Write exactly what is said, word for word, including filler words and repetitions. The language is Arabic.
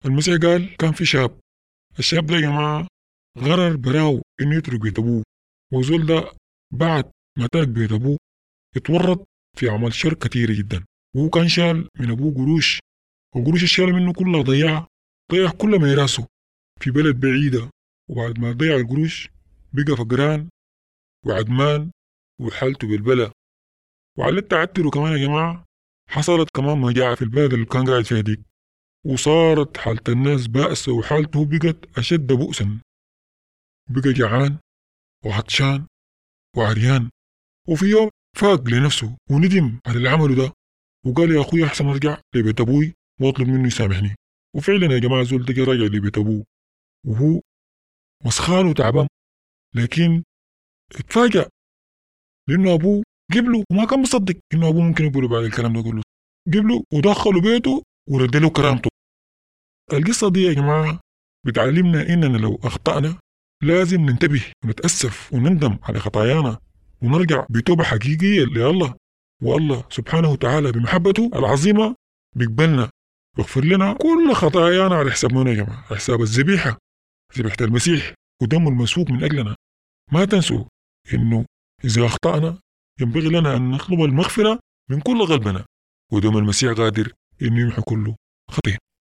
المسيح قال كان في شاب. الشاب ده يا جماعة غرر براو إنه يترك بيت أبوه، وزول ده بعد ما ترك بيت أبوه اتورط في عمل شر كتير جدا، وهو كان شال من أبوه قروش، والقروش الشال منه كلها ضيعها، ضيع كل ميراثه في بلد بعيدة. وبعد ما ضيع القروش بقى فقران وعدمان وحالته بالبلا. وعلى التعتر كمان يا جماعة حصلت كمان مجاعة في البلد اللي كان قاعد فيها دي، وصارت حالة الناس بائسة وحالته بقت أشد بؤسا، بقى جعان وعطشان وعريان. وفي يوم فاق لنفسه وندم على اللي عمله ده، وقال يا أخوي أحسن أرجع لبيت أبوي وأطلب منه يسامحني. وفعلا يا جماعة زول ده راجع لبيت أبوه وهو مسخان وتعبان، لكن اتفاجأ لأنه أبوه قبله وما كان مصدق إنه أبوه ممكن يقوله بعد الكلام ده كله. قبله ودخله بيته ورد له كرامته. القصة دي يا جماعة بتعلمنا إننا لو أخطأنا لازم ننتبه ونتأسف ونندم على خطايانا ونرجع بتوبة حقيقية لله، والله سبحانه وتعالى بمحبته العظيمة بيقبلنا ويغفر لنا كل خطايانا على حساب منه يا جماعة، على حساب الذبيحة، ذبيحة المسيح ودمه المسفوك من أجلنا. ما تنسوا إنه إذا أخطأنا ينبغي لنا أن نطلب المغفرة من كل قلبنا، ودم المسيح قادر إنه يمحو كل خطيئة.